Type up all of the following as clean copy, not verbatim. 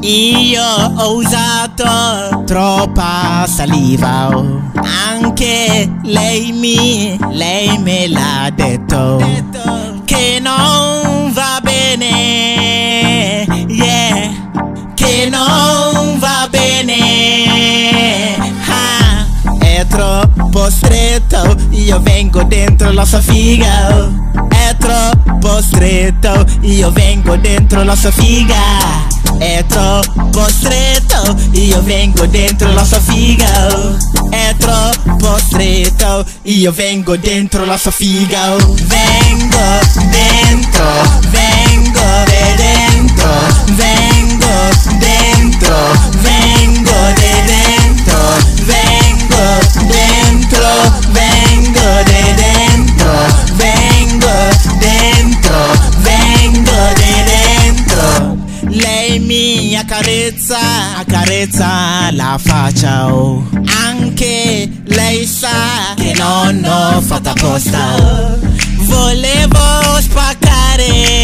Io ho usato troppa saliva, anche lei me l'ha detto che non va bene, yeah, che non va bene. È troppo stretto, io vengo dentro la sua figa. È troppo stretto, io vengo dentro la sua figa. È troppo stretto, io vengo dentro la sua figa. È troppo stretto, io vengo dentro la sua figa. Vengo dentro, vengo de dentro, vengo dentro, vengo de dentro, vengo dentro, vengo de dentro, vengo dentro, vengo de dentro. Lei mi accarezza la faccia, anche lei sa che non ho fatto apposta. Volevo spaccare,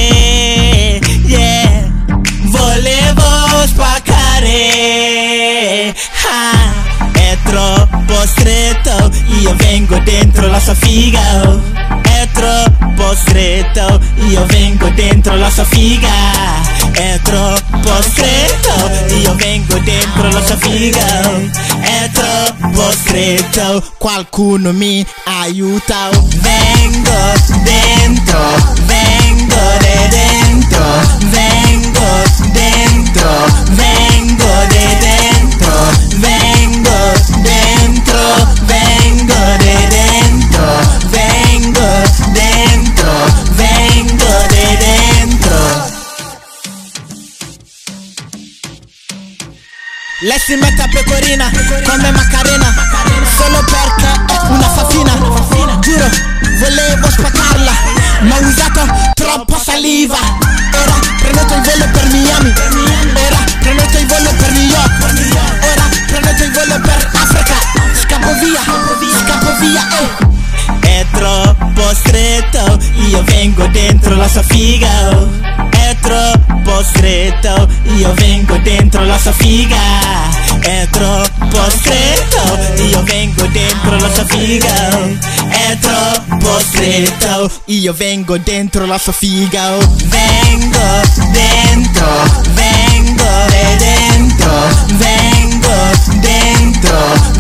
yeah, volevo spaccare. È troppo stretto, io vengo dentro la sua figa. È troppo stretto, io vengo dentro la sua figa. È troppo stretto, io vengo dentro la sua figa. È troppo stretto, qualcuno mi aiuta. Vengo dentro, vengo de dentro, vengo dentro, vengo de dentro, vengo dentro, vengo de dentro, vengo dentro, vengo de dentro. Lei si mette a pecorina come Macarena, solo perché è una fafina. Giuro, volevo spaccarla, ma ho usato troppa saliva. Ora prenoto il volo per Miami, ora prenoto il volo per New York, ora prenoto il volo per Africa. Scappo via, È troppo stretto, io vengo dentro la sua figa. È troppo stretto, io vengo dentro la sua figa. È troppo stretto, io vengo dentro la sua figa. È troppo stretto, io vengo dentro la sua figa. Vengo dentro, vengo de dentro, vengo dentro,